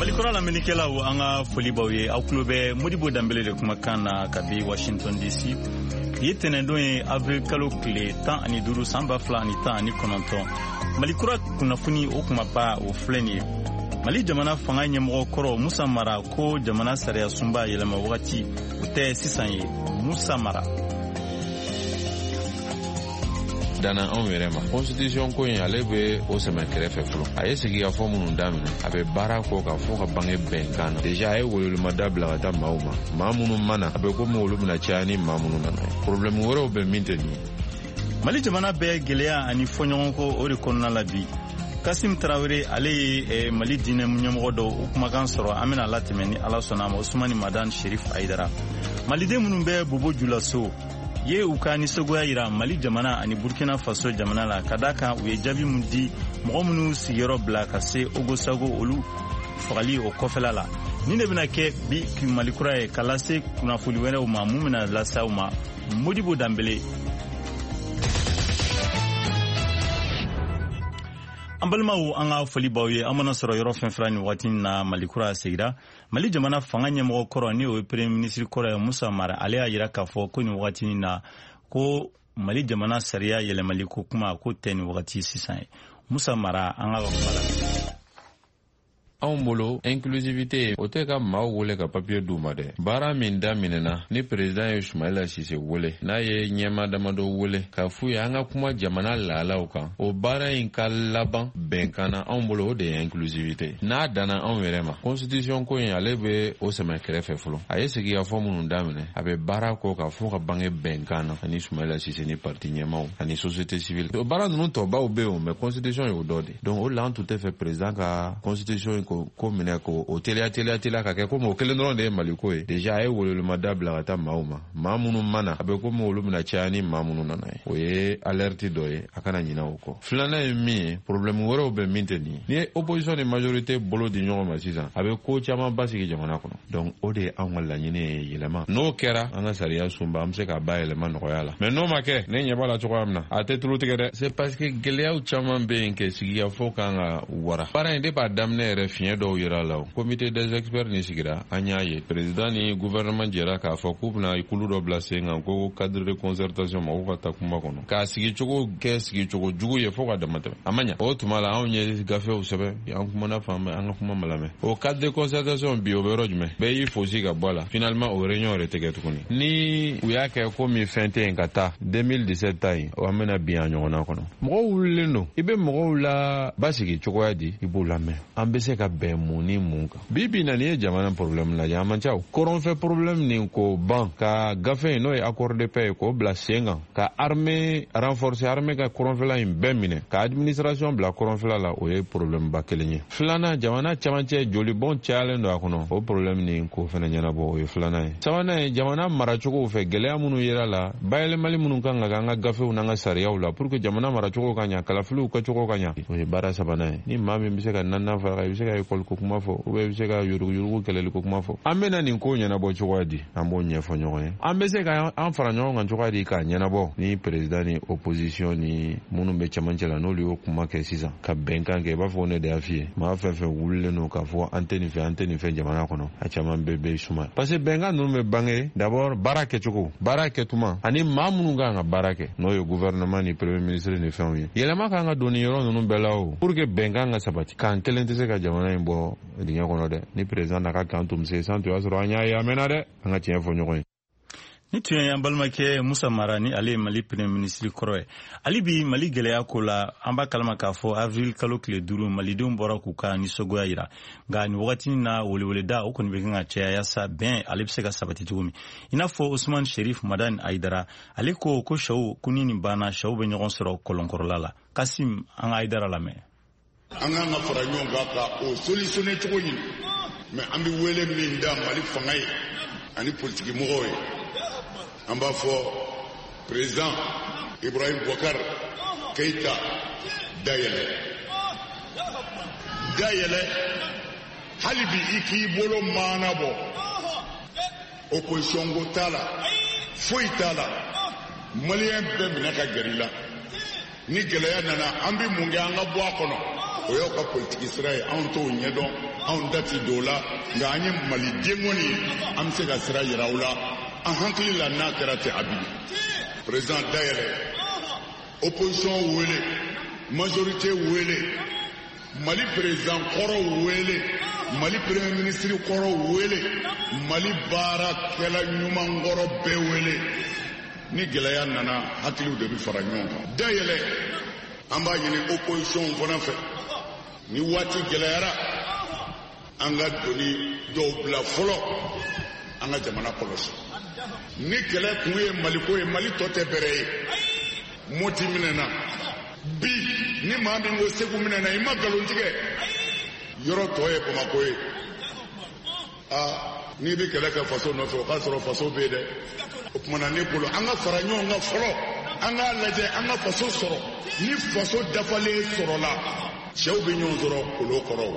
Malikura la menikela u anga folibawe au klube Modibo Dambele de kumakana kabi Washington DC. Yetene ye avril kalo kile tan ani duru samba fla ani tan ani kononton. Malikura kunafuni okumapa o fleni. Mali jamana fanga nyemoko koro Musa Mara ko jamana sariya sumba yelema wakati ute sisan ye Musa Mara. Dana an yɛrɛ ma constitution ko in ale bɛ o sɛmɛ kɛrɛfɛ fɔlɔ a ye sigi ka fɔ minnu daminɛ a bɛ baara kɔ ka fɔ ka bange bɛnkan na déjà a ye welewelema bila ka taa maaw ma maa minnu mana a bɛ komi olu bɛna caya ni maa minnu nana ye problème wɛrɛw bɛ min tɛ nin ye. Mali jamana bɛɛ gɛlɛya ani fɔɲɔgɔnko o de kɔnɔna la bi. Kasim Traoré ale ye Mali diinɛ ɲɛmɔgɔ dɔ o kumakan sɔrɔ an bɛna latɛmɛ ni Ala sɔnna ma Usmani Madan Sherif Aidara. Maliden minnu bɛ Bobo Julaso ye u ka nisɔgoya yira Mali jamana ani Burkina Faso jamana la ka da kan u ye jaabi mun di mɔgɔ minnu sigiyɔrɔ bila ka se Ogosago olu fagali o kɔfɛla la. Ni de bɛna kɛ bi Malikura ye ka lase kunnafoni wɛrɛw ma mun bɛna lase aw ma Modibo Dambele. An balimaw an ka foli b'aw ye an mana sɔrɔ yɔrɔ fɛn fɛn ni waati na Malikura segira Mali jamana fanga ɲɛmɔgɔ kɔrɔ ni o ye premier ministre kɔrɔ ye Musa Mara ale y'a yira k'a fɔ ko ni waati na ko Mali jamana sariya yɛlɛmali ko kuma ko tɛ ni waati sisan ye. Musa Mara an ka kuma la. Anw bolo inclusivité o tɛ ka maaw wele ka papier d'u ma dɛ baara min daminɛna ni président ye Soumaïla Cissé wele n'a ye ɲɛmaa damadɔ wele ka f'u ye an ka kuma jamana laalaw kan o baara in ka laban bɛnkan na anw bolo o de ye inclusivité n'a danna anw yɛrɛ ma constitution ko in ale bɛ o sɛmɛ kɛrɛfɛ fɔlɔ a ye sigi ka fɔ minnu daminɛ a bɛ baara kɔ ka fɔ ka bange bɛnkan na ani Soumaïla Cissé ni parti ɲɛmaaw ani société civile o baara ninnu tɔbaw bɛ yen mais constitution y'o dɔ de donc o la an tun tɛ fɛ président ka constitution ko minɛ ko o teliya ka kɛ komi o kelen dɔrɔn de ye Maliko ye déjà a ye welewelema da bila ka taa maaw ma maa minnu mana a bɛ komi olu bɛna caya ni maa minnu nana ye o ye alerte dɔ ye a kana ɲinɛ o kɔ filanan ye min ye problème wɛrɛw bɛ min tɛ nin ye ni ye opposition ni majorité bolo di ɲɔgɔn ma sisan a bɛ ko caman basigi jamana kɔnɔ donc o de ye anw ka laɲini ye yɛlɛma n'o kɛra an ka sariya sunba an bɛ se ka ba yɛlɛma nɔgɔya la mais n'o ma kɛ ne ɲɛ b'a la cogoya min na a tɛ tulu tigɛ dɛ c'est parce que gɛlɛyaw caman bɛ yen kɛ sigikafɔ kan ka wara baara in de b'a daminɛ yɛrɛ fiɲɛ dɔw yira la o comité des experts ni sigira an y'a ye président ni gouvernement jɛra k'a fɔ k'u bɛna kulu dɔ bila sen kan ko cadre de concertation ma u ka taa kuma kɔnɔ k'a sigicogo kɛ sigicogo jugu ye fo ka dama tɛmɛ a ma ɲa o tuma la anw ye gafew sɛbɛn an kumana fan bɛɛ an ka kuma ma lamɛn o cadre de concertation bi o bɛ yɔrɔ jumɛn bɛɛ y'i fosi ka bɔ a la finalement o réunion yɛrɛ tɛ kɛ tuguni ni u y'a kɛ komi fɛn tɛ yen ka taa 2017 ta yen an bɛna bin a ɲɔgɔnna kɔnɔ mɔgɔw wulilen don i bɛ mɔgɔw la basigi cogoya di i b'o lamɛn an bɛ se ka bɛn mun ni mun kan bibi na ni ye jamana problème lajɛ a man ca o kɔrɔnfɛ problème nin ko ban ka gafe n'o ye accord de paix k'o bila sen kan ka armée renforcer armée ka kɔrɔnfɛla in bɛɛ minɛ ka administration bila kɔrɔnfɛla la o ye problème ba kelen ye filanan jamana camancɛ jolibɔn cayalen don a kɔnɔ o problème nin ko fɛnɛ ɲɛnabɔ o ye filanan ye sabanan ye jamana maracogow fɛ gɛlɛya minnu yera la bayɛlɛmali minnu kan ka kɛ an ka gafew n'an ka sariyaw la pour que jamana maracogo ka ɲa kalafiliw kɛcogo ka ɲa o ye baara sabanan ye ni maa min bɛ se ka naaninan fara i bɛ se ka école ko kuma fɔ ou bien i bɛ se ka yurugu kɛlɛli ko kuma fɔ an bɛna nin ko ɲɛnabɔ cogoya di an b'o ɲɛfɔ ɲɔgɔn ye an bɛ se ka an fara ɲɔgɔn kan cogoya di k'a ɲɛnabɔ ni président ni opposition ni minnu bɛ cɛmancɛ la n'olu y'o kuma kɛ sisan ka bɛnkan kɛ i b'a fɔ ne de y'a f'i ye maa fɛn fɛn wulilen don k'a fɔ an tɛ nin fɛ jamana kɔnɔ a caman bɛɛ suma parce que bɛnkan ninnu bɛ bange d'abord baara kɛcogo baara kɛtuma ani maa minnu kan ka baara kɛ n'o ye gouvernement ni premier ministre ni fɛnw ye yɛlɛma kan ka don nin yɔrɔ ninnu bɛɛ la o pour que bɛnkan ka sabati kan kelen tɛ se ka jamana in bɔ dingɛ kɔnɔ dɛ ni président n'a ka kan tun se san to y'a sɔrɔ an y'a ye a mɛnna dɛ an ka tiɲɛ fɔ ɲɔgɔn ye ni tun ye an balimakɛ Musa Mara ni ale ye Mali premier ministre kɔrɔ ye ali bi Mali gɛlɛya ko la an b'a kalama k'a fɔ avril kalo tile 5 malidenw bɔra k'u ka nisɔgoya yira nka nin wagati na weleweleda o kɔni bɛ kan ka caya yaasa bɛn ale bɛ se ka sabati cogo min i n'a fɔ Usman Sherif Madan Aidara ale ko sɛw ko ni nin banna sɛw bɛ ɲɔgɔn sɔrɔ kɔlɔnkɔrɔla la Kasim an ka Aidara lamɛn an kan ka fara ɲɔgɔn kan ka o solutionner cogo ɲini mais an bɛ wele min da Mali fanga ye ani politique mɔgɔw ye an b'a fɔ président Ibrahim Boubacar Keïta dayɛlɛ hali bi i k'i bolo maana bɔ opposition ko t'a la foyi t'a la maliyɛn bɛɛ minɛ ka gɛrɛ i la ni gɛlɛya nana an bɛ mun kɛ an ka bɔ a kɔnɔ o y'aw ka politique sira ye anw t'o ɲɛdɔn anw dati dɔw la nka an ye maliden kɔni an bɛ se ka sira yira aw la an hakili la n'a kɛra ten a bi président dayɛlɛ opposition wele majorité wele Mali président kɔrɔ wele Mali premier ministre kɔrɔ wele Mali baarakɛla ɲuman kɔrɔ bɛɛ wele ni gɛlɛya nana hakiliw de bɛ fara ɲɔgɔn kan dayɛlɛ an b'a ɲini opposition fana fɛ ni waati gɛlɛyara an ka doni dɔw bila fɔlɔ an ka jamana kɔlɔsi ni kɛlɛ kun ye Maliko ye Mali tɔ tɛ bɛrɛ ye Moti minɛna bi ni maa min ko Segu minɛna i ma nkalon tigɛ yɔrɔ tɔ ye Bamako ye n'i bɛ kɛlɛ kɛ faso nɔfɛ o k'a sɔrɔ faso bɛ yen dɛ o kumana ne bolo an ka fara ɲɔgɔn kan fɔlɔ an k'a lajɛ an ka faso sɔrɔ ni faso dafalen sɔrɔla cɛw bɛ ɲɔgɔn sɔrɔ kolo kɔrɔ.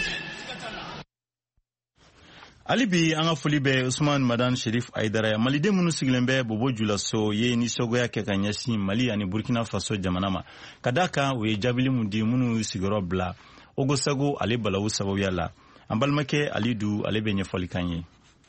Ali bi an ka foli bɛ Usman Madan Sherif Aidara maliden minnu sigilen bɛ Bobo Julaso ye nisɔngoya kɛ ka ɲɛsin Mali ani Burkina Faso jamana ma ka d'a kan o ye jaabili min di minnu sigiyɔrɔ bila Ogosago ale balawu sababuya la an balimakɛ Alidu ale bɛ ɲɛfɔli kan ye.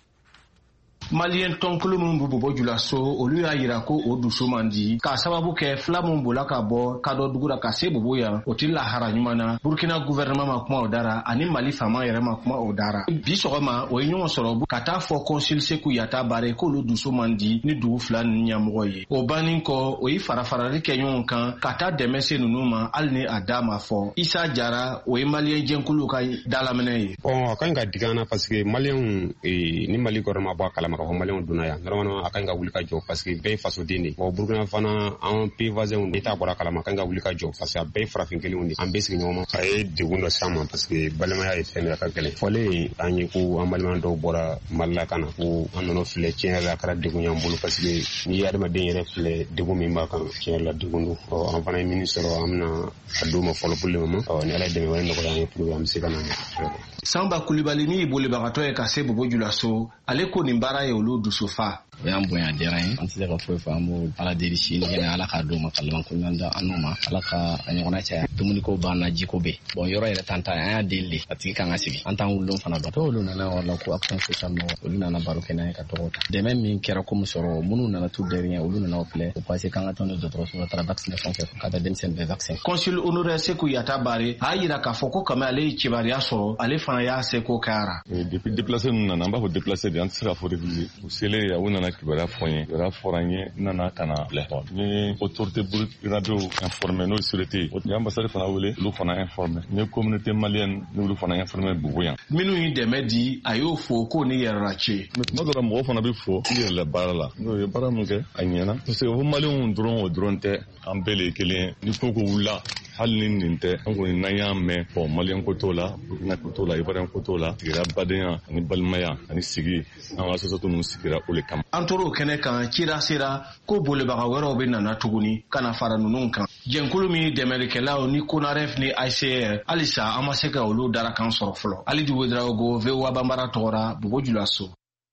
Malien tɔnkulu min bɛ Bobo Julaso olu y'a yira ko o dusu man di k'a sababu kɛ fila min bolila ka bɔ Kadɔ dugu la ka se Bobo yan o tɛ lahara ɲuman na Burkina gouvernement ma kuma o dara ani Mali faama yɛrɛ ma kuma o dara bi sɔgɔma o ye ɲɔgɔn sɔrɔ ka taa fɔ consul Seku Yata Bare k'olu dusu man di ni dugu fila ninnu ɲɛmɔgɔ ye o bannen kɔ o ye farafarali kɛ ɲɔgɔn kan ka taa dɛmɛ se ninnu ma hali ni a da ma fɔ Isa Jara o ye malien jɛnkulu ka dalaminɛ ye. A kan ka dig'an na parce que malien ni Mali gouvernement bɔ a kalama ka fɔ malien donna yan normalement a kan ka wuli ka jɔ parce que bɛɛ ye fasoden de bon Burkina fana an pays voisins d'État bɔra kalama a kan ka wuli ka jɔ parce que a bɛɛ ye farafin kelenw de an bɛɛ sigi ɲɔgɔn ma a ye degun dɔ s'an ma parce que balimaya ye fɛn min ka gɛlɛn fɔlen an ye ko an balima dɔw bɔra Mali la ka na ko an nana filɛ tiɲɛ yɛrɛ la a kɛra degun y'an bolo parce que n'i ye adamaden yɛrɛ filɛ degun min b'a kan tiɲɛ yɛrɛ la degun don an fana ye min sɔrɔ an bɛna a d'o ma fɔlɔ pour le moment ni Ala ye dɛmɛ wɛrɛ nɔgɔya an ye pour que an bɛ se ka na Samba Kulibali ni bolibagatɔ ye ka se Bobo Julaso ale ko nin baara ye olu dusu fa o y'an bonya diyara ye an tɛ se ka foyi fɔ an b'o Ala deli sini kɛnɛ Ala k'a d'o ma ka laban ko ɲuman da an n'o ma Ala ka a ɲɔgɔnna caya dumuniko banna jiko bɛ bon yɔrɔ yɛrɛ t'an ta an y'a deli de a tigi kan ka sigi an t'an wulon fana dɔn olu nana yɔrɔ la ko action sociale mɔgɔ olu nana baro kɛ n'an ye ka tɔgɔ ta dɛmɛ min kɛra komi sɔrɔ minnu nana tout derrière olu nana o filɛ o passé kan ka tɔn de dɔgɔtɔrɔso la taara vaccination kɛ ka taa denmisɛnnin bɛɛ vaccin consul honoraire Seku Yata Bare a yira k'a fɔ ko kama ale ye kibaruya sɔrɔ ale fana y'a seko kɛra depuis déplacé ninnu nana an b'a fɔ déplacé de an tɛ se ka fɔ réfugié u selen u nana kibaruya fɔ n ye kibaruya fɔra n ye n nana ka na filɛ n ye autorité burkinabéw informé n'o ye sûreté n ye ambassade fana wele olu fana informé n ye communauté malienne n'olu fana informé Bobo yan minnu ye dɛmɛ di a y'o fɔ ko ni yɛrɛla ce tuma dɔ la mɔgɔ fana bɛ fɔ i yɛrɛ la baara la n'o ye baara min kɛ a ɲɛna parce que o maliyɛnw dɔrɔn o dɔrɔn tɛ an bɛɛ de ye kelen ye ni ko ko wulila hali ni nin tɛ an kɔni n'an y'a mɛn bon maliyɛn ko t'o la burkina ko t'o la ivoirien ko t'o la sigira badenya ani balimaya ani sigi an ka société ninnu sigira o le kama an tor'o kɛnɛ kan cira sera ko bolibaga wɛrɛw bɛ nana tuguni ka na fara ninnu kan jɛnkulu min dɛmɛlikɛlaw ni konaref ni ICR halisa an ma se ka olu darakan sɔrɔ fɔlɔ Alidu Wedraogo VOA Bambara tɔgɔra Bobo Julaso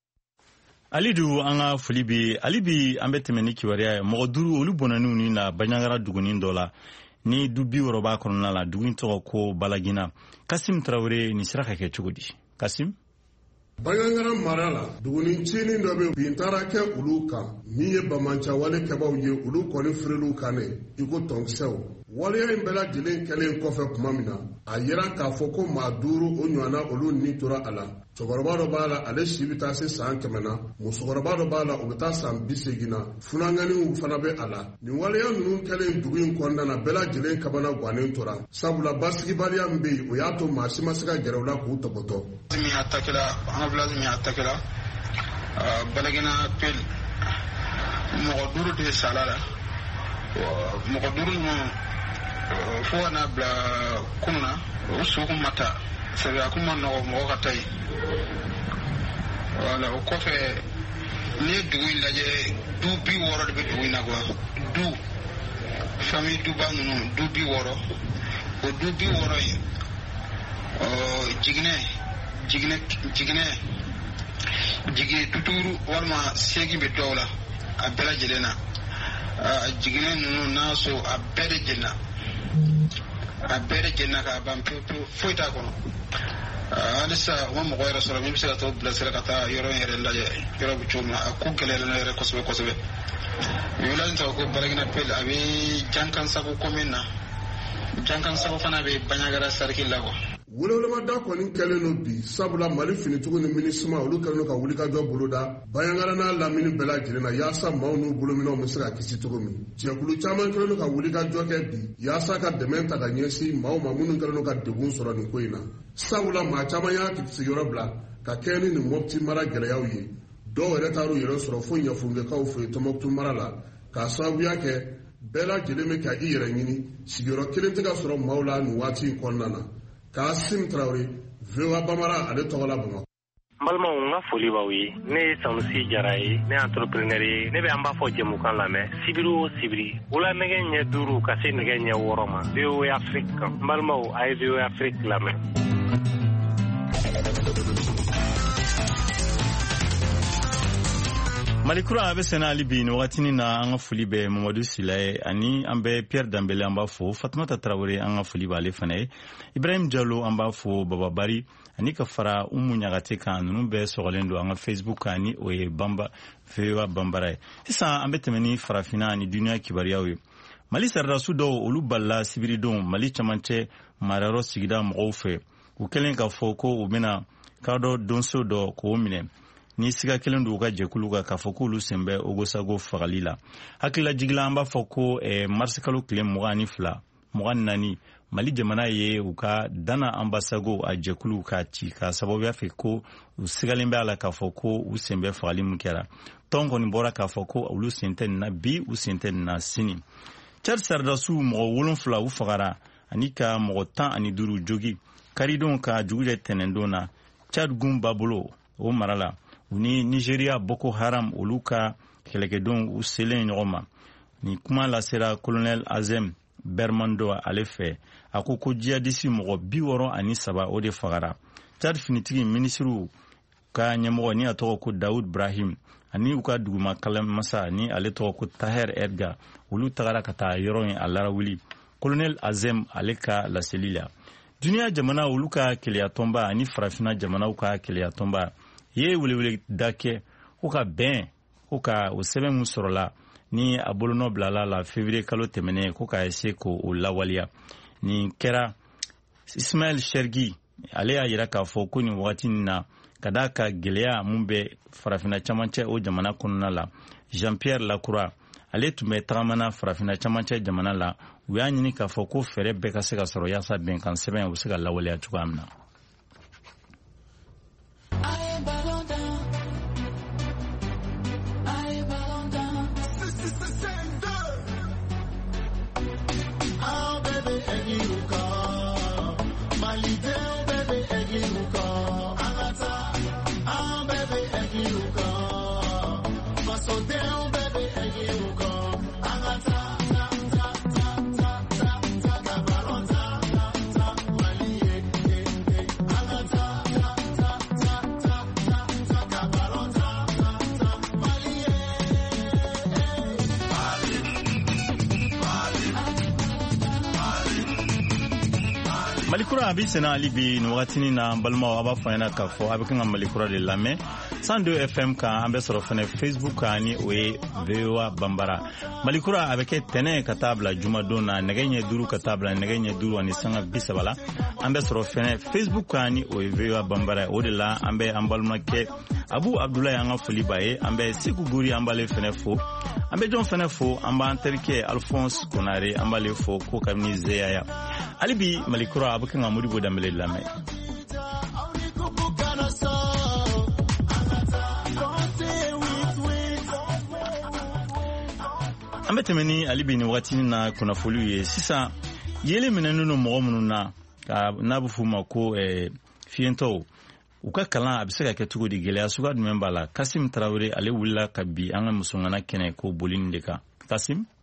Alidu an ka foli bi ali bi an bɛ tɛmɛ ni kibaruya ye mɔgɔ 5 olu bɔnɛniw ni na Baɲangara dugunin dɔ la ni du 60 b'a kɔnɔna la dugu in tɔgɔ ko Balagina Kasim Traoré nin sera ka kɛ cogo di Kasim Baɲangara mara la dugunin cinin dɔ bɛ bin taara kɛ olu kan min ye bamanca wale kɛbaw ye olu kɔni firiliw kan ne i ko tɔnkisɛw waleya in bɛɛ lajɛlen kɛlen kɔfɛ tuma min na a yera k'a fɔ ko maa 5 o ɲɔgɔnna olu ni tora a la cɛkɔrɔba dɔ b'a la ale si bɛ taa se san 100 na musokɔrɔba dɔ b'a la o bɛ taa san 80 na funanganiw fana bɛ a la nin waleya ninnu kɛlen dugu in kɔnɔna na bɛɛ lajɛlen kabana gannen tora sabula basigibaliya min bɛ yen o y'a to maa si ma se ka gɛrɛ u la k'u tɔbɔtɔ village min attaquera Balagina pel mɔgɔ 5 de sala la mɔgɔ 5 ninnu fo ka na bila kunna o su kun ma taa sabu a kun ma nɔgɔ mɔgɔ ka taa yen wala o kɔfɛ n'i ye dugu in lajɛ du 60 de bɛ dugu in na quoi du famille duba ninnu du 60 o du 60 in jigin tuturu walima segi bɛ dɔw la a bɛɛ lajɛlen na jiginɛ ninnu n'a so a bɛɛ de jenna k'a ban pewu foyi t'a kɔnɔ alisa wa mɔgɔ yɛrɛ sɔrɔ min bɛ se ka t'o bilasira ka taa yɔrɔ in yɛrɛ lajɛ yɔrɔ bɛ cogo min na a ko gɛlɛyalen yɛrɛ kosɛbɛ kosɛbɛ wula in tɔgɔ ko Balagina Pele a bɛ Jankansago commune na Jankansago fana bɛ Banɲagara sariki la quoi. Wulewulemada kɔni kɛlen no bi sabula Mali finitigiw ni minisma olu kɛlen no ka wulikajɔ boloda Banɲagara n'a lamini bɛɛ lajɛlen na yaasa maaw n'u bolominɛw bɛ se ka kisi cogo min. Jɛkulu caman kɛlen no ka wulikajɔ kɛ bi yaasa ka dɛmɛ ta ka ɲɛsin maaw ma minnu kɛlen no ka degun sɔrɔ nin ko in na. Sabula maa caman y'a sigiyɔrɔ bila ka kɛɲɛ ni nin Mopti mara gɛlɛyaw ye. Dɔw yɛrɛ taar'u yɛrɛ sɔrɔ fo Ɲɛfungekaw fɛ yen Tɔnbukutu mara la k'a sababuya kɛ bɛɛ lajɛlen bɛ ka i yɛrɛ ɲini sigiyɔrɔ kelen tɛ ka sɔrɔ maaw la nin waati in kɔnɔna na. Kasim Traoré, VOA Bambara, ale tɔgɔ la Bamakɔ. Balimaw n ka foli b'aw ye ne ye Sanusi Jara ye ne ye entrepreneur ye ne bɛ an b'a fɔ jɛmukan lamɛn sibiri o sibiri wula nɛgɛ ɲɛ 5 ka se nɛgɛ ɲɛ 6 ma VOA Afrique kan balimaw a ye VOA Afrique lamɛn. Malikura a bɛ sɛnɛ hali bi nin wagatinin na an ka foli bɛ Mamadu Silaye ani an bɛ Pierre Dambele an b'a fɔ Fatumata Traoré an ka foli b'ale fana ye Ibrahim Diallo an b'a fɔ Baba Bari ani ka fara Umu Ɲagate kan ninnu bɛɛ sɔgɔlen don an ka Facebook kan ni o ye VOA Bambara ye. Sisan an bɛ tɛmɛ ni farafinna ani duniya kibaruyaw ye. Mali sarasiw dɔw olu balila sibiridon Mali camancɛ marayɔrɔ sigida mɔgɔw fɛ u kɛlen ka fɔ ko u bɛna kadɔ donso dɔ k'o minɛ. Ni siga kelen do ka jɛkulu ka fɔ k'olu sen bɛ Ogosago fagali la. Hakilila jigila an b'a fɔ ko mars kalo tile 22 24 Mali jamana ye u ka Dana Ambasago a jɛkulu ka ci ka sababuya fɛ ko u sigalen bɛ a la k'a fɔ ko u sen bɛ fagali min kɛra. Tɔn kɔni bɔra k'a fɔ ko olu sen tɛ nin na bi u sen tɛ nin na sini. Chad Sardasiw mɔgɔ 7 u fagara ani ka mɔgɔ 15 jogi karidon ka jugujɛ tɛnɛndon na Chad gun babolo o mara la. U ni Nigeria Boko Haram olu ka kɛlɛkɛdenw u selen ɲɔgɔn ma. Ni kuma lasera Colonel Azem Bermando ale fɛ a ko jihadisi mɔgɔ 63 o de fagara. Chad finitigi minisiriw ka ɲɛmɔgɔ ni a tɔgɔ ko Daoud Brahim ani u ka duguma kalamasa ni ale tɔgɔ ko Taher Edgar olu tagara ka taa yɔrɔ in a larawuli. Colonel Azem ale ka laseli la. Duniya jamana olu ka kɛlɛyatɔnba ani farafina jamanaw ka kɛlɛyatɔnba ye welewele da kɛ ko ka bɛn ko ka o sɛbɛn mun sɔrɔla ni a bolonɔ bilala la février kalo tɛmɛnen ko ka ese ko o lawaliya. Nin kɛra Ismaël Chergui ale y'a yira k'a fɔ ko nin wagati na ka da ka gɛlɛya mun bɛ farafina camancɛ o jamana kɔnɔna la. Jean-Pierre Lacroix ale tun bɛ tagamana farafina camancɛ jamana la u y'a ɲini k'a fɔ ko fɛɛrɛ bɛɛ ka se ka sɔrɔ yaasa bɛnkan sɛbɛn u bɛ se ka lawaleya cogoya min na. Malikura a bɛ sɛnɛ hali bi nin wagatinin na balimaw a b'a fɔ an ɲɛna k'a fɔ a bɛ kan ka Malikura de lamɛn 102 FM kan an bɛ sɔrɔ fana Facebook kan ni o ye VOA Bambara. Malikura a bɛ kɛ tɛnɛ ka taa bila jumadon na nɛgɛ ɲɛ 5 ka taa bila nɛgɛ ɲɛ 5 ani sanga 30 la. An bɛ sɔrɔ fana Facebook kan ni o ye VOA Bambara. O de la an bɛ an balimakɛ Abu Abdoulaye an ka foli b'a ye. An bɛ Seku Guri an b'ale fana fo. An bɛ jɔn fana fo an b'an terikɛ Alphonse Konare an b'ale fo ko kabini Zeyaya. Hali bi Malikura a bɛ kan ka Modibo Dambele lamɛn. An bɛ tɛmɛ ni hali bi nin wagatinin na kunnafoliw ye sisan yelen minɛnen don mɔgɔ minnu na n'a bɛ f'u ma ko fiyentɔw u ka kalan a bɛ se ka kɛ cogo di gɛlɛya suguya jumɛn b'a la. Kasim Traoré ale wulila ka bi an ka musongana kɛnɛ ko boli nin de kan. Kasim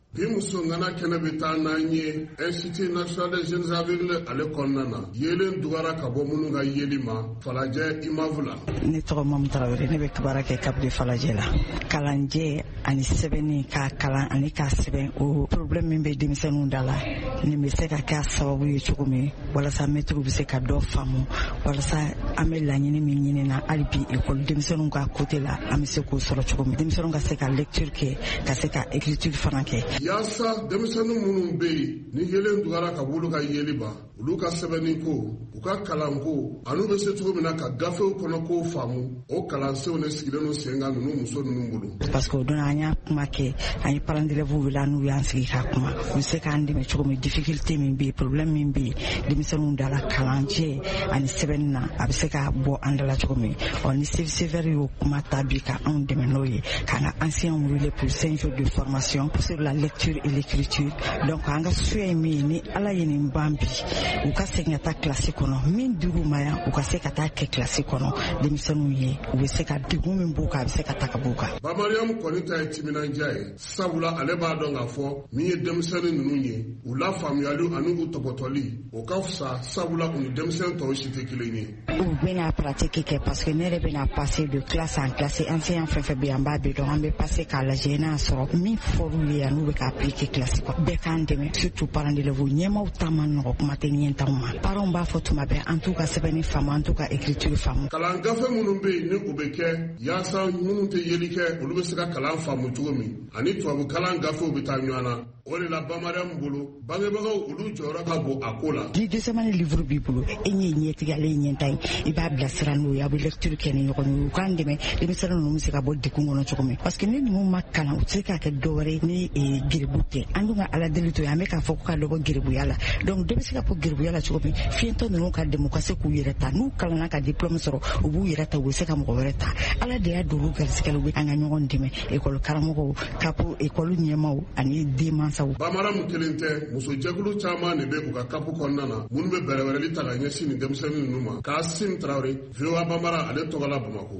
Bimuso ngana kene bitana nye Institut National des Jeunes Aveugles ale konnana yelen dugara kabo mununga yelima Falaje imavula ni tɔgɔ Mamu Tarawele ne bɛ baara kɛ Cap de Falaje la kalanje ani sɛbɛnni ka kalan ani ka sɛbɛn o problème min bɛ denmisɛnninw da la ni bɛ se ka kɛ sababu ye cogo min walasa mɛtiriw bɛ se ka dɔ faamu walasa an bɛ laɲini min ɲini na hali bi école denmisɛnninw ka côté la an bɛ se k'o sɔrɔ cogo min denmisɛnninw ka se ka lecture kɛ ka se ka écriture fana kɛ yasa denmisɛnninw minnu bɛ yen ni yelen dugara ka bolo ka yeliba olu ka sɛbɛnni ko u ka kalan ko anu bɛ se cogo min na ka gafew kɔnɔ ko faamu o kalansenw ne sigilen no sen kan ninnu muso ninnu bolo parce que o don an y'a kuma kɛ an ye parents d'élèves wele an n'u y'an sigi ka kuma u bɛ se k'an dɛmɛ cogo min difficulté min bɛ yen problème min bɛ yen denmisɛnninw da la kalancɛ ani sɛbɛnni na a bɛ se ka bɔ an da la cogo min ni sévère y'o kuma ta bi ka anw dɛmɛ n'o ye k'an ka anciens wele pour 5 jours de formation sur la lecture et l'écriture donc an ka suya ye min ye ni ala ye nin ban bi u ka segin ka taa kilasi kɔnɔ min dir'u ma yan u ka se ka taa kɛ kilasi kɔnɔ denmisɛnninw ye u bɛ se ka degun min b'u kan a bɛ se ka ta ka b'u kan. Bamariam kɔni ta ye timinandiya ye sabula ale b'a dɔn k'a fɔ min ye denmisɛnnin ninnu ye u la faamuyali ani u tɔbɔtɔli o ka fisa sabula u ni denmisɛnnin tɔw si tɛ kelen ye. U bɛna pratique kɛ parce que ne yɛrɛ bɛna passer de classe en classe enseignant fɛn fɛn bɛ yan an b'a bɛɛ dɔn an bɛ passer k'a lajɛ n'a sɔrɔ min fɔr'u ye yan n'u bɛ ka appliquer classe kɔnɔ bɛɛ k'an dɛmɛ surtout parents d'élèves ɲɛmaaw ta man nɔgɔ kuma tɛ ɲɛ t'anw ma parents b'a fɔ tuma bɛɛ an t'u ka sɛbɛnni faamu an t'u ka écriture faamu. Kalan gafe minnu bɛ yen ni u bɛ kɛ yaasa minnu tɛ yeli kɛ olu bɛ se ka kalan faamu cogo min ani tubabu kalan gafew bɛ taa ɲɔgɔn na o de la Bamariam bolo bangebagaw olu jɔyɔrɔ ka bon a ko la. Ni deuxième livre b'i bolo e ɲɛ ɲɛtigi ale ye ɲɛta ye i b'a bilasira n'o ye a bɛ lecture kɛ ni ɲɔgɔn ye u k'an dɛmɛ denmisɛnnin ninnu bɛ se ka bɔ degun kɔnɔ cogo min parce que ni ninnu ma kalan u tɛ se ka kɛ dɔwɛrɛ ni geribu tɛ an dun ka ala deli to ye an bɛ k'a fɔ ko ka dɔ bɔ geribuya la donc dɔ bɛ se ka bɔ geribuya la cogo min fiɲɛtɔ ninnu ka dɛmɛ u ka se k'u yɛrɛ ta n'u kalanna ka diplôme sɔrɔ u b'u yɛrɛ ta u bɛ se ka mɔgɔ wɛrɛ ta ala de y'a don olu garisigɛ la u bɛ an ka ɲɔgɔn dɛmɛ école karamɔgɔw kapo école ɲɛmaaw ani denmansaw. Bamariam kelen tɛ musojɛkulu caman de bɛ u ka kapu kɔnɔna na minnu bɛ bɛrɛbɛrɛli ta ka ɲɛsin nin denmisɛnnin ninnu ma Kasim Traoré VOA Bambara ale tɔgɔ la Bamakɔ.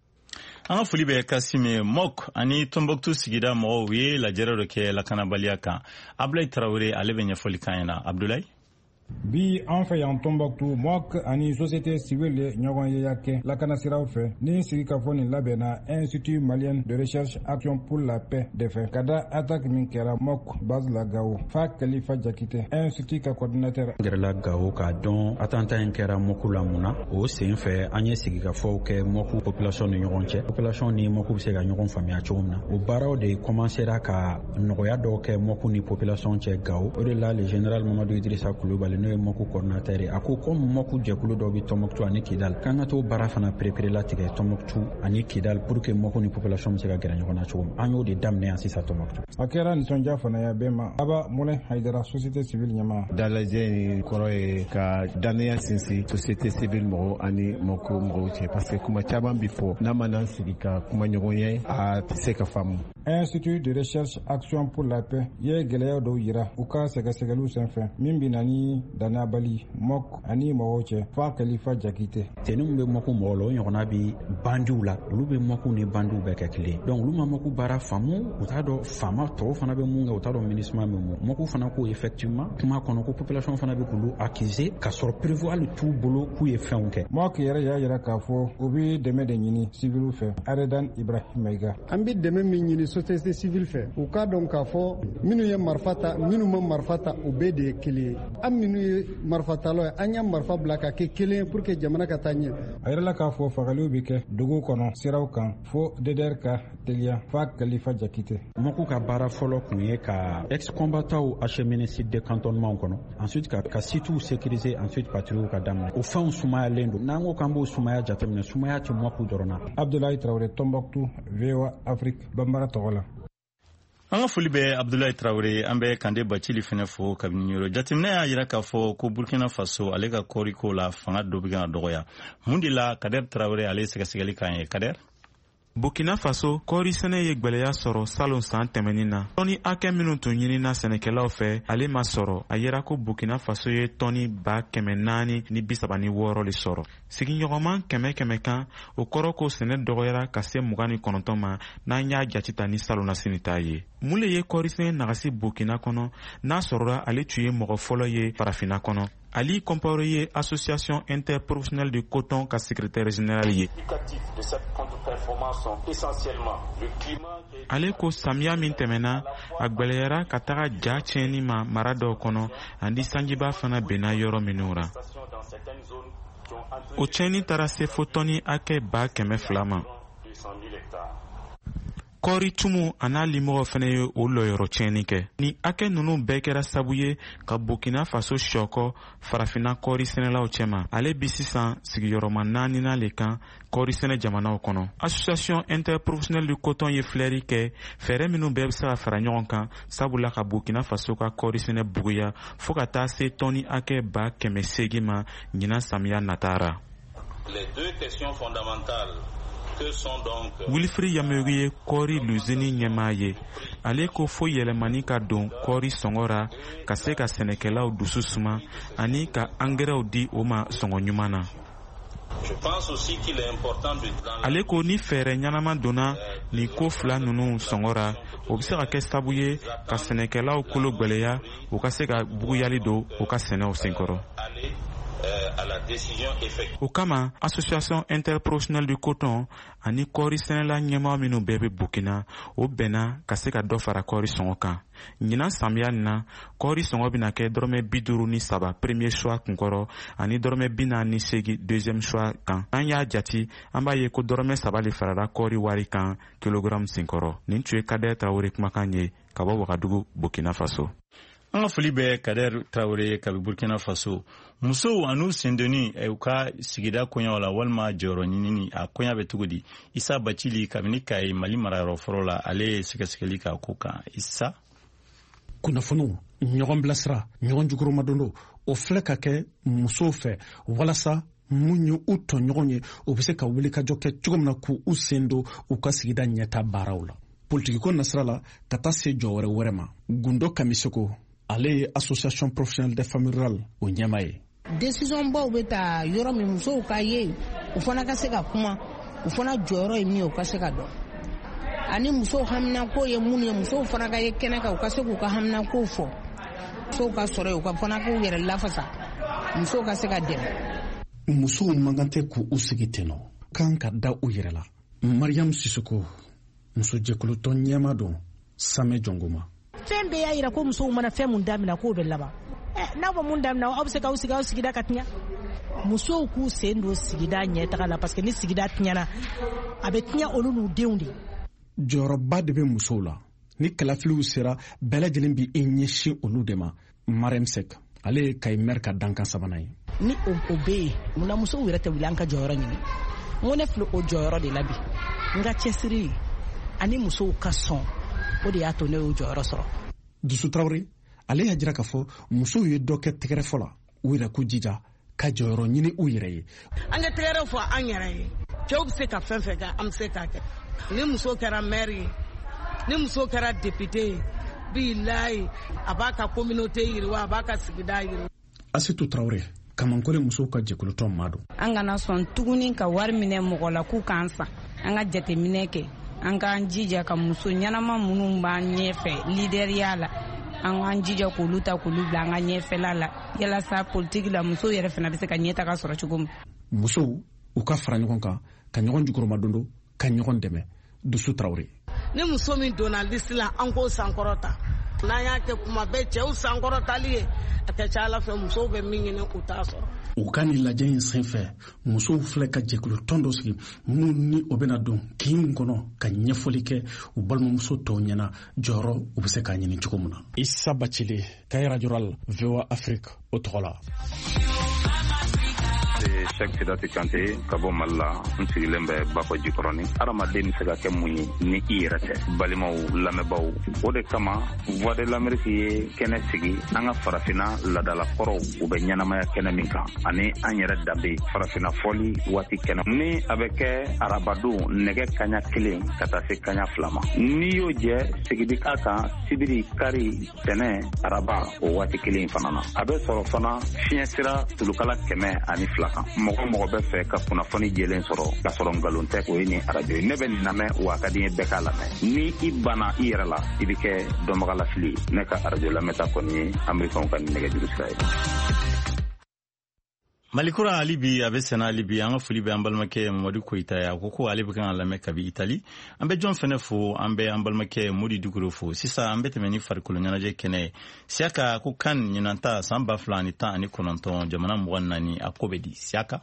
An ka foli bɛ Kasime Mok ani Tombouctou sigida mɔgɔw ye lajɛrɛ dɔ kɛ lakanabaliya kan Abdoulaye Traoré ale bɛ ɲɛfɔli kan ɲɛna Abdoulaye. Bi an fɛ yan Tombouctou MOK ani société civile ɲɔgɔn yeya kɛ lakana siraw fɛ ni sigi ka fɔ nin labɛnna Institut malien de recherche action pour la paix de fɛ ka da attaque min kɛra MOK base la Gao fa Kalifa Jakite Institut ka coordinateur gɛrɛla Gao k'a dɔn attentat in kɛra MOK la mun na o sen fɛ an ye sigi ka fɔw kɛ MOK population ni ɲɔgɔn cɛ population ni MOK bɛ se ka ɲɔgɔn faamuya cogo min na o baaraw de commencera ka nɔgɔya dɔw kɛ MOK ni population cɛ Gao o de la le général Mamadou Idrissa Kulibali n'o ye MOK coordinateur ye a ko comme MOK jɛkulu dɔw bɛ Tombouctou ani Kidal k'an ka t'o baara fana perepere latigɛ Tombouctou ani Kidal pour que MOK ni population bɛ se ka gɛrɛ ɲɔgɔn na cogo min an y'o de daminɛ yan sisan Tombouctou. A kɛra nisɔndiya fana ya bɛɛ ma Aba Mule Haidara société civile ɲɛmaa. Dalajɛ in kɔrɔ ye ka danaya sinsin société civile mɔgɔw ani MOK mɔgɔw cɛ parce que kuma caman bi fɔ n'a ma n'an sigi ka kuma ɲɔgɔn ye a tɛ se ka faamu. Institut de recherche action pour la paix ye gɛlɛya dɔw yira u ka sɛgɛsɛgɛliw senfɛ min bɛ na ni danabali MOK ani mɔgɔw cɛ fa Kalifa Jakite. Teni mun bɛ MOK mɔgɔw la o ɲɔgɔnna bi bandiw la olu bɛ MOK ni bandiw bɛɛ kɛ kelen donc olu ma MOK baara faamu u t'a dɔn faama tɔw fana bɛ mun kɛ u t'a dɔn MINUSMA bɛ mun MOK fana ko effectivement kuma kɔnɔ ko population fana bɛ k'olu accuser ka sɔrɔ prévu hali t'u bolo k'u ye fɛnw kɛ. MOK yɛrɛ y'a yira k'a fɔ u bɛ dɛmɛ de ɲini civil fɛ Aredan Ibrahim Maïga. An bɛ dɛmɛ min ɲini société civile fɛ u k'a dɔn k'a fɔ minnu ye marifa ta minnu ma marifa ta u bɛɛ de ye kelen ye an minnu ye marifatalaw ye an y'a marifa bila ka kɛ kelen ye pour que jamana ka taa ɲɛ. A yɛrɛla k'a fɔ fagaliw bɛ kɛ dugu kɔnɔ siraw kan fo DDR ka teliya fa Kalifa Jakite. MOK ka baara fɔlɔ kun ye ka ex-combattants acheminer site de cantonnement kɔnɔ ensuite ka sites sécuriser ensuite patrouilles ka daminɛ o fɛnw sumayalen don n'an ko k'an b'o sumaya jateminɛ sumaya tɛ MOK dɔrɔn na. Abdoulaye Traoré Tombouctou VOA Afrique Bambara tɔgɔ la. An ka foli bɛ Abdoulaye Traoré an bɛ Kande Bacili fana fo kabini yɔrɔ jateminɛ y'a jira k'a fɔ ko Burkina Faso ale ka kɔɔriko la fanga dɔ bɛ ka dɔgɔya mun de la Kader Traoré ale sɛgɛsɛgɛli kan ye Kader. Burkina Faso kɔɔri sɛnɛ ye gwɛlɛya sɔrɔ salon san tɛmɛnin na. Tɔni hakɛ minnu tun ɲinina sɛnɛkɛlaw fɛ ale ma sɔrɔ. A yera ko Burkina Faso ye tɔni 436 le sɔrɔ. Sigiɲɔgɔnma 100 kan o kɔrɔ ko sɛnɛ dɔgɔyara ka se 29 ma n'an y'a jate ta ni salon na sini ta ye. Mun le ye kɔɔri sɛnɛ nagasi Burkina kɔnɔ n'a sɔrɔla ale tun ye mɔgɔ fɔlɔ ye farafinna kɔnɔ. Ali Compaoré ye Association interprofessionnelle du coton ka secrétaire général ye. Ale ko samiya min tɛmɛna a gwɛlɛyara ka taga ja tiɲɛni ma mara dɔw kɔnɔ ani sanjiba fana benna yɔrɔ minnu ra. O tiɲɛni taara se fo tɔni hakɛ 200,000 ma. Kɔɔri tumu a n'a limɔgɔ fana ye o lɔyɔrɔ tiɲɛni kɛ. Ni hakɛ ninnu bɛɛ kɛra sabu ye ka Burkina Faso sɔkɔ farafinna kɔɔri sɛnɛlaw cɛma. Ale bi sisan sigiyɔrɔma 4 le kan kɔɔri sɛnɛ jamanaw kɔnɔ. Association interprofessionnelle du coton ye filɛri kɛ fɛɛrɛ minnu bɛɛ bɛ se ka fara ɲɔgɔn kan sabula ka Burkina Faso ka kɔɔri sɛnɛ buguya fo ka taa se tɔni hakɛ 800 ma ɲinan samiya nataara. Les deux questions fondamentales Wilfried Yameru ye kɔɔri l'usine ɲɛmaa ye. Ale ko fo yɛlɛmani ka don kɔɔri sɔngɔ ra ka se ka sɛnɛkɛlaw dusu suma ani ka angɛrɛw di o ma sɔngɔ ɲuman na. Ale ko ni fɛɛrɛ ɲanama donna ni ko fila ninnu sɔngɔ ra o bɛ se ka kɛ sabu ye ka sɛnɛkɛlaw kolo gwɛlɛya u ka se ka buguyali don u ka sɛnɛw senkɔrɔ. O kama Association interprofessionnelle du coton ani kɔɔri sɛnɛla ɲɛmaa minnu bɛɛ bɛ Burkina o bɛnna ka se ka dɔ fara kɔɔri sɔngɔ kan. Ɲinan samiya nin na kɔɔri sɔngɔ bɛna kɛ dɔrɔmɛ 53 premier choix kunkɔrɔ ani dɔrɔmɛ 48 deuxième choix kan. An y'a jati an b'a ye ko dɔrɔmɛ 3 le farala kɔɔri wari kan kilogramme senkɔrɔ. Nin tun ye Kader Traoré kumakan ye ka bɔ Wagadugu, Burkina Faso. An ka foli bɛ Kader Traoré kabi Burkina Faso. Musow an'u sendoni u ka sigida kɔɲɔw la walima jɔyɔrɔ ɲinini a kɔɲɔ bɛ cogo di? Isa Bacili kabini ka ye Mali marayɔrɔ fɔlɔ la ale ye sɛgɛsɛgɛli k'a ko kan. Isa kunnafoniw ɲɔgɔn bilasira ɲɔgɔn jugurumadon o filɛ ka kɛ musow fɛ walasa mun ye u tɔɲɔgɔn ye o bɛ se ka wuli ka jɔ kɛ cogo min na k'u sen don u ka sigida ɲɛta baaraw la. Politigiko nasira la ka taa se jɔ wɛrɛ ma. Gundo Kamisoko ale ye Association professionnelle des familles rurales o ɲɛma ye. Décision baw bɛ ta yɔrɔ min musow ka ye u fana ka se ka kuma u fana jɔyɔrɔ ye min ye u ka se ka dɔn ani musow haminako ye mun ye musow fana ka ye kɛnɛ kan u ka se k'u ka haminako fɔ musow ka sɔrɔ u ka fana k'u yɛrɛ lafasa musow ka se ka dɛmɛ. Musow man kan tɛ k'u sigi ten nɔ kan ka da u yɛrɛ la. Mariam Sisoko muso jɛkulutɔn ɲɛma don Samɛ Jɔngoma. Fɛn bɛɛ y'a yira ko musow mana fɛn mun damina k'o bɛ laban. N'a fɔ mun damina aw bɛ se k'aw sigi aw sigida ka tiɲɛ. Musow k'u sen don sigida ɲɛtaga la parce que ni sigida tiɲɛna a bɛ tiɲɛ olu n'u denw de. Jɔyɔrɔba de bɛ musow la ni kalafiliw sera bɛɛ lajɛlen bi i ɲɛsin olu de ma. Marem Sek ale ye Kayimɛr ka dankan sabanan ye. Ni o bɛ yen munna musow yɛrɛ tɛ wuli an ka jɔyɔrɔ ɲini n ko ne filɛ o jɔyɔrɔ de la bi n ka cɛsiri ani musow ka sɔn o de y'a to ne y'o jɔyɔrɔ sɔrɔ. Dusu Traoré ale y'a jira k'a fɔ musow ye dɔ kɛ tɛgɛrɛfɔ la u yɛrɛ k'u jija ka jɔyɔrɔ ɲini u yɛrɛ ye. An ka tɛgɛrɛ fɔ an yɛrɛ ye cɛw bɛ se ka fɛn fɛn kɛ an bɛ se k'a kɛ ni muso kɛra maire ye ni muso kɛra député ye bilayi a b'a ka communauté yiriwa a b'a ka sigida yiriwa. Asitu Traoré Kamankole musow ka jɛkulutɔn maa don. An kana sɔn tuguni ka wari minɛ mɔgɔ la k'u k'an san an ka jateminɛ kɛ an k'an jija ka muso ɲɛnama minnu b'an ɲɛfɛ lideriya la an k'an jija k'olu ta k'olu bila an ka ɲɛfɛla la yalasa politiki la musow yɛrɛ fana bɛ se ka ɲɛtaga sɔrɔ cogo min. Musow u ka fara ɲɔgɔn kan ka ɲɔgɔn jugurumadon ka ɲɔgɔn dɛmɛ. Dusu Traoré ni muso min donna liste la an k'o sankɔrɔta n'an y'a kɛ kuma bɛɛ cɛw sankɔrɔtali ye a ka ca Ala fɛ musow bɛ min ɲini u t'a sɔrɔ. U ka nin lajɛ in senfɛ musow filɛ ka jɛkulutɔn dɔ sigi minnu ni o bɛna don kin kɔnɔ ka ɲɛfɔli kɛ u balimamuso tɔw ɲɛna jɔyɔrɔ u bɛ se k'a ɲini cogo min na. Isa Bacili Kayra Joral VOA Afrique o tɔgɔ la. Cheikh Sidati Kante ka bɔ Mali la n sigilen bɛ Bako Jikɔrɔni. Adamaden bɛ se ka kɛ mun ye ni i yɛrɛ tɛ. Balimaw lamɛnbaaw o de kama Voix de l'Amérique ye kɛnɛ sigi an ka farafinna ladalakɔrɔw u bɛ ɲɛnamaya kɛnɛ min kan ani an yɛrɛ danbe farafinna fɔli waati kɛnɛ ni a bɛ kɛ arabadon nɛgɛ kaɲa 1 ka taa se kaɲa 2 ma. N'i y'o jɛ sigidika kan sibiri kari tɛnɛ araba o waati 1 fana na. A bɛ sɔrɔ fana fiɲɛ sira tulukala 102 kan. Mɔgɔ bɛ fɛ ka kunnafoni jɛlen sɔrɔ ka sɔrɔ nkalon tɛ o ye ni arajo ye. Ne bɛ nin lamɛn wa ka di n ye bɛɛ k'a lamɛn. Ni i banna i yɛrɛ la i bɛ kɛ dɔnbagalafili ye. Ne ka arajo lamɛnta kɔni ye Amerikanw ka nɛgɛjuru sira ye. Malikura ali bi a bɛ sɛnɛ ali bi an ka foli bɛ an balimakɛ Modi Koyita ye a ko ale bɛ kan ka lamɛn kabi Itali an bɛ jɔn fɛnɛ fo an bɛ an balimakɛ Modi Duguro fo sisan an bɛ tɛmɛ ni farikolo ɲɛnajɛ kɛnɛ ye Siaka ko kan ɲinanta san 2019 jamana 24 a ko bɛ di Siaka.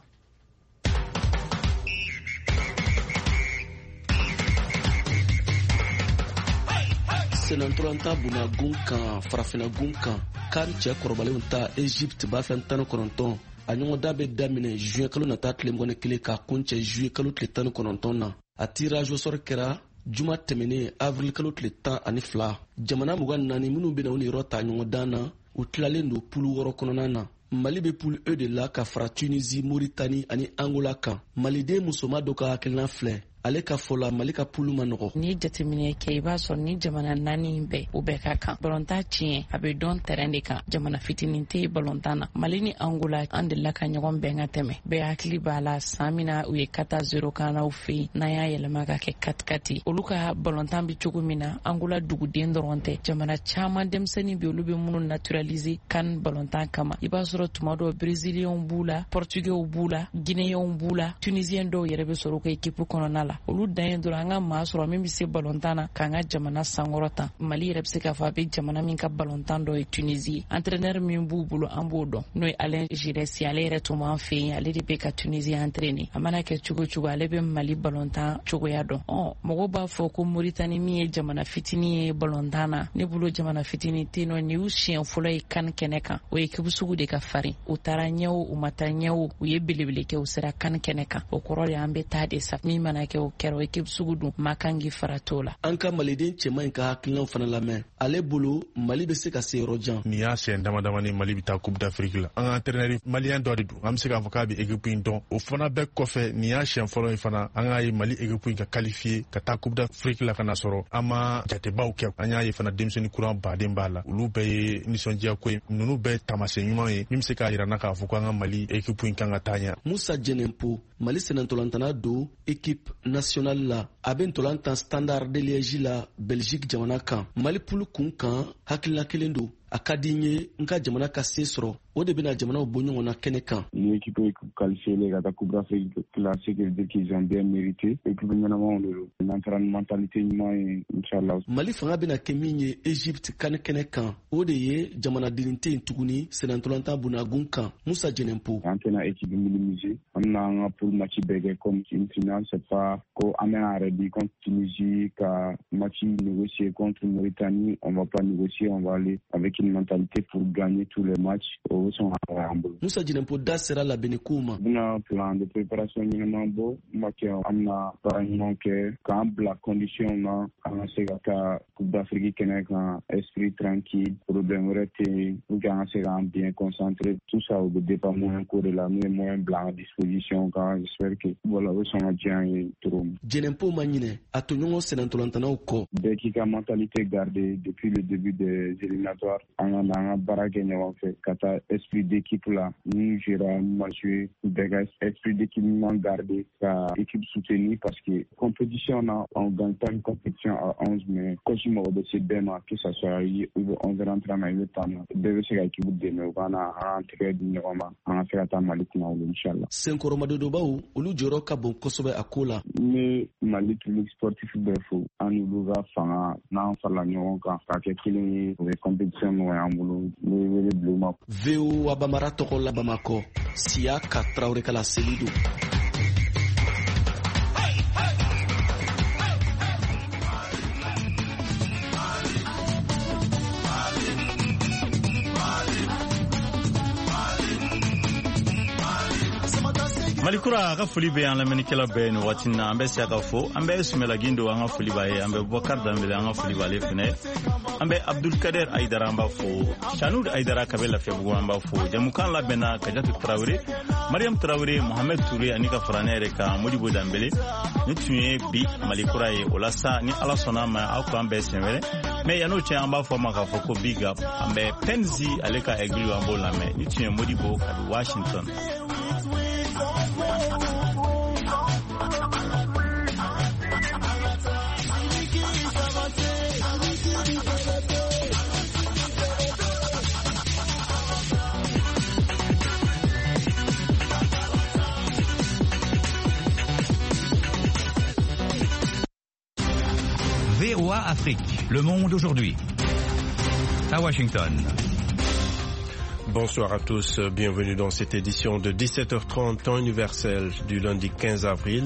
Senantoranta buna gun kan farafina gun kan kan cɛ kɔrɔbalenw ta Egypte ba fɛn 19 a ɲɔgɔn da bɛ daminɛ juin kalo nata tile 21 ka kun cɛ juillet kalo tile 19 na a tirage au sort kɛra juma tɛmɛnen avril kalo tile 12 jamana 24 minnu bɛna u ni yɔrɔ ta ɲɔgɔn dan na u tilalen don poule 6 kɔnɔna na. Mali bɛ poule E de la ka fara Tunisie, Mauritanie ani Angola kan. Maliden musoma dɔ ka hakilina filɛ ale ka fɔ la Mali ka poule ma nɔgɔ. Ni jateminɛ kɛ i b'a sɔrɔ ni jamana 4 bɛɛ u bɛɛ ka kan. Balontan tiɲɛ a bɛ dɔn terrain de kan. Jamana fitinin tɛ balontan na. Mali ni Angola an delila ka ɲɔgɔn bɛn ka tɛmɛ. Bɛɛ hakili b'a la san min na u ye 4-0 kan n'aw fɛ yen n'an y'a yɛlɛma ka kɛ 4-4 olu ka balontan bɛ cogo min na Angola duguden dɔrɔn tɛ. Jamana caman denmisɛnnin bɛ olu bɛ minnu naturaliser kan balontan kama. I b'a sɔrɔ tuma dɔw Brésilien b'u la, Portugais b'u la, Guinéen b'u la, Tunisien dɔw yɛrɛ bɛ sɔrɔ u ka équipe kɔnɔna la. Olu dan ye dɔrɔn an ka maa sɔrɔ min bɛ se balontan na k'an ka jamana sankɔrɔ tan. Mali yɛrɛ bɛ se k'a fɔ a bɛ jamana min ka balontan dɔ ye Tunisie. Entraîneur min b'u bolo an b'o dɔn n'o ye Alain Giresse ale yɛrɛ tun b'an fɛ yen ale de bɛ ka Tunisie entraîner. A mana kɛ cogo cogo ale bɛ Mali balontan cogoya dɔn. Mɔgɔw b'a fɔ ko Mauritanie min ye jamana fitinin ye balontan na ne bolo jamana fitinin tɛ yen nɔ nin y'u siɲɛ fɔlɔ ye kan kɛnɛ kan o ye équipe sugu de ka farin. U taara ɲɛ o u ma taa ɲɛ o u ye belebele kɛ u sera kan kɛnɛ kan o kɔrɔ de an bɛ taa de sa min mana kɛ o kɛra o équipe sugu dun ma kan k'i fara t'o la. An ka maliden cɛman in ka hakilinaw fana lamɛn ale bolo Mali bɛ se ka se yɔrɔ jan. Nin y'a siyɛn damadama ni Mali bɛ taa Coupe d'Afrique la an ka entraîneur malien dɔ de don an bɛ se k'a fɔ k'a bɛ équipe in dɔn o fana bɛɛ kɔfɛ nin y'a siyɛn fɔlɔ in fana an k'a ye Mali équipe in ka qualifier ka taa Coupe d'Afrique la ka na sɔrɔ an ma jatebaw kɛ an y'a ye fana denmisɛnnin kura baden b'a la olu bɛɛ ye nisɔndiya ko ye ninnu bɛɛ taamasiyɛn ɲuman ye min bɛ se k'a jira na k'a fɔ ko an ka Mali équipe in kan ka taa ɲɛ. Musa Djenenpo Mali senantolantana don équipe nationale la a bɛ ntolantan Standard de Liège la Belgique jamana kan Mali poule kun kan hakilina kelen don a ka di n ye n ka jamana ka se sɔrɔ o de bɛna jamanaw bɔ ɲɔgɔn na kɛnɛ kan. Ni équipe est qualifiée à la Coupe d'Afrique classée qu'ils ont bien mérité. Équipe ɲɛnamaw de don l'entraînement mentalité ɲuman ye inchallah. Mali fanga bɛna kɛ min ye Egypte kan kɛnɛ kan o de ye jamanaden tɛ yen tuguni senantolantan Bunagun kan Musa Djenenpo. An tɛna équipe minimiser an bɛna an ka poule match bɛɛ kɛ comme une finale c'est pas ko an bɛna yɛrɛ di contre Tunisie ka match négocier contre Mauritanie on va pas négocier on va aller avec une mentalité pour gagner tous les matchs. Musa Djenenpo da sera labɛnni kow ma. Buna plan de préparation ɲɛnama bɔ ma kɛ an bɛna baara ɲuman kɛ k'an bila condition na an ka se ka taa Coupe d'Afrique kɛnɛ kan esprit tranquille problème wɛrɛ tɛ yen pour que an ka se k'an bien concentrer tout ça o bɛ dépend moyen ko de la n'u ye moyen bila an ka disposition kan j'espère que voilà o sɔn ka diya an ye trop. Djenenpo ma ɲinɛ a toɲɔgɔn senantolantanaw kɔ. Bɛɛ k'i ka mentalité garder depuis le début des éliminatoires an ka baara kɛ ɲɔgɔn fɛ ka taa esprit d'équipe là ni jouera matché bɛɛ ka esprit d'équipe ɲuman garder ka équipe soutenir parce que compétition na on gagne pas une compétition à 11 mais coach mɔgɔ bɛ se bɛɛ ma que ça soit ou 11 rentrant na i bɛ taa na bɛɛ bɛ se ka équipe dɛmɛ u kana an tɛgɛ di ɲɔgɔn ma an ka se ka taa Mali kunna olu inchallah. Senkɔrɔmadodobaw olu jɔyɔrɔ ka bon kosɛbɛ a ko la. Ni Mali public sportif bɛɛ fo an n'olu ka fanga n'an farala ɲɔgɔn kan ka kɛ kelen ye o bɛ compétition nɔgɔya an bolo ne wele bulon ma. VO Abamara tɔgɔ la Bamakɔ Siaka Traoré Kala Selido. Malikura ka foli be an lamɛnnikɛla bɛɛ ni waati na an bɛ se ka fɔ an bɛ Sumela Gindo an ka foli b'a ye an bɛ Bubakar Dambele an ka foli b'ale fɛnɛ an bɛ Abdulkader Aidara an b'a fɔ Chanud Aidara ka bɛ Lafiyabugu an b'a fɔ jamukan labɛnna Kajatu Tarawele Mariam Tarawele Mohamed Toure ani ka fara ne yɛrɛ kan Modibo Dambele ni tun ye bi Malikura ye o la sa ni Ala sɔnna ma aw k'an bɛɛ sɛn wɛrɛ mais yan'o cɛ an b'a fɔ ma k'a fɔ ko big up an bɛ Penzi ale ka église an b'o lamɛn ni tun ye Modibo ka di Washington. VOA Afrique, le monde aujourd'hui. À Washington. Bonsoir à tous, bienvenue dans cette édition de 17h30 temps universel du lundi 15 avril.